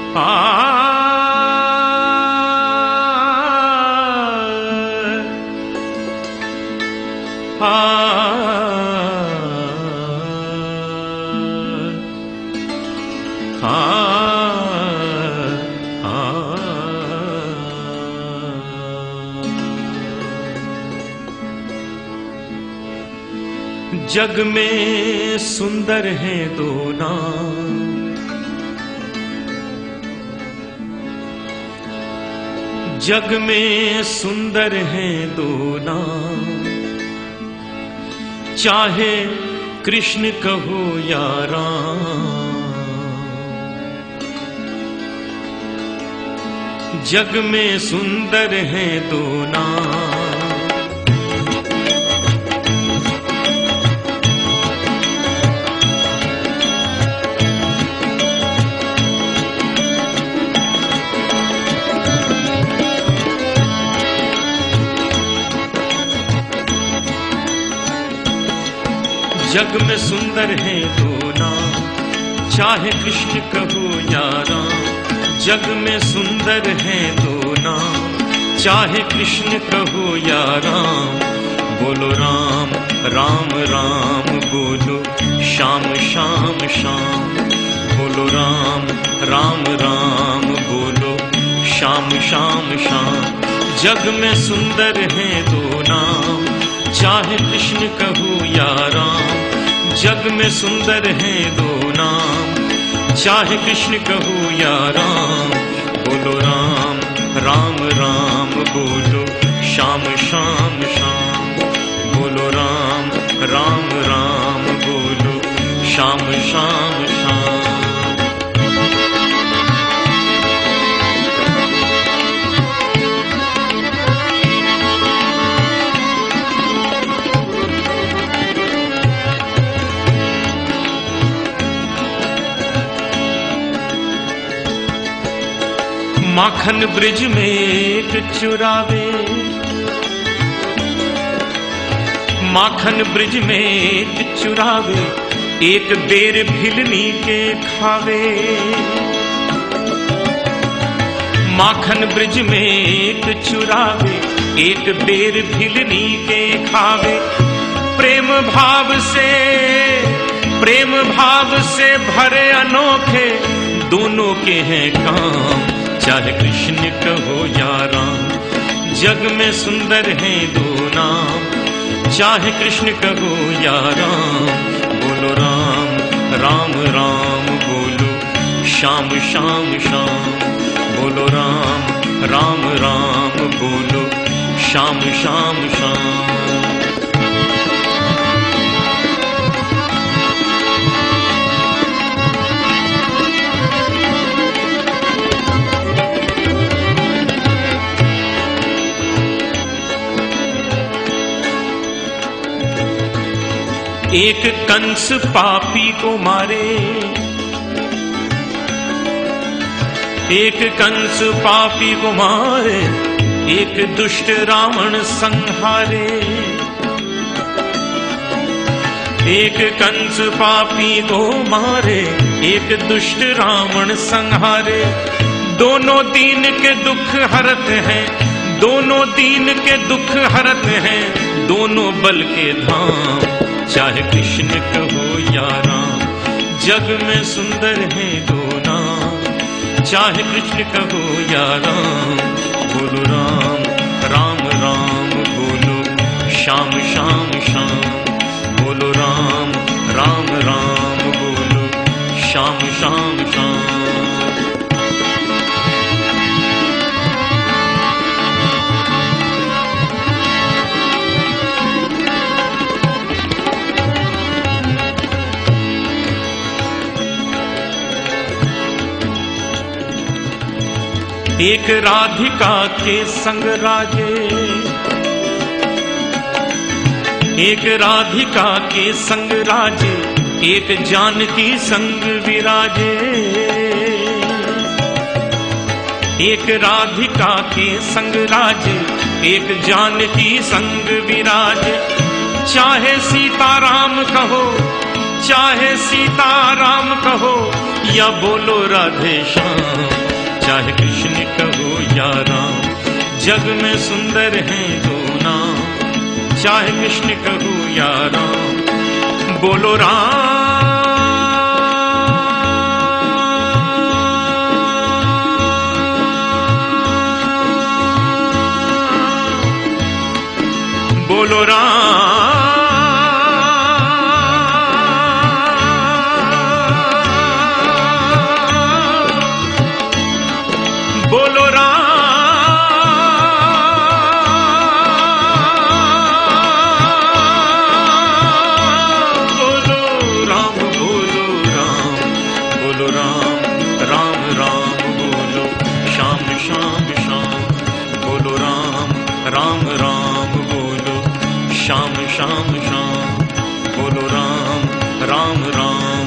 जग में सुंदर है दो नाम, जग में सुंदर है दो नाम, चाहे कृष्ण कहो या राम। जग में सुंदर है दो नाम, जग में सुंदर है दो नाम, चाहे कृष्ण कहो या राम। जग में सुंदर है दो नाम, चाहे कृष्ण कहो या राम। बोलो राम राम राम बोलो, श्याम श्याम श्याम। बोलो राम राम राम बोलो, श्याम श्याम श्याम। जग में सुंदर है दो नाम, चाहे कृष्ण कहो या राम। जग में सुंदर है दो नाम, चाहे कृष्ण कहो या राम। बोलो राम राम राम बोलो, श्याम श्याम श्याम। बोलो राम राम राम बोलो, श्याम श्याम श्याम। माखन ब्रिज में एक चुरावे, माखन ब्रिज में एक चुरावे, एक बेर भिलनी के खावे। माखन ब्रिज में एक चुरावे, एक बेर भिलनी के खावे। प्रेम भाव से भरे अनोखे, दोनों के हैं काम, चाहे कृष्ण कहो या राम। जग में सुंदर है दो नाम, चाहे कृष्ण कहो या राम। बोलो राम राम राम बोलो, श्याम श्याम श्याम। बोलो राम राम राम बोलो, श्याम श्याम श्याम। एक कंस पापी को मारे, एक कंस पापी को मारे, एक दुष्ट रावण संहारे। एक कंस पापी को मारे, एक दुष्ट रावण संहारे। दोनों दीन के दुख हरत हैं, दोनों दीन के दुख हरत हैं, दोनों बल के धाम, चाहे कृष्ण कहो या राम। जग में सुंदर है दो नाम, चाहे कृष्ण कहो या राम। बोलो राम राम राम बोलो, श्याम श्याम श्याम। बोलो राम राम राम बोलो, श्याम श्याम श्याम। एक राधिका के संग राजे, एक राधिका के संग राजे, एक जानकी संग विराजे। एक राधिका के संग राजे, एक जानकी संग विराजे। चाहे सीताराम कहो, चाहे सीताराम कहो, या बोलो राधे श्याम, चाहे कृष्ण कहो या राम। जग में सुंदर हैं दो नाम, चाहे कृष्ण कहो या राम। बोलो राम, बोलो राम, बोलो राम, बोलो राम, बोलो राम, बोलो राम, राम राम बोलो, श्याम श्याम श्याम। बोलो राम, राम राम बोलो, श्याम श्याम श्याम। बोलो राम, राम राम।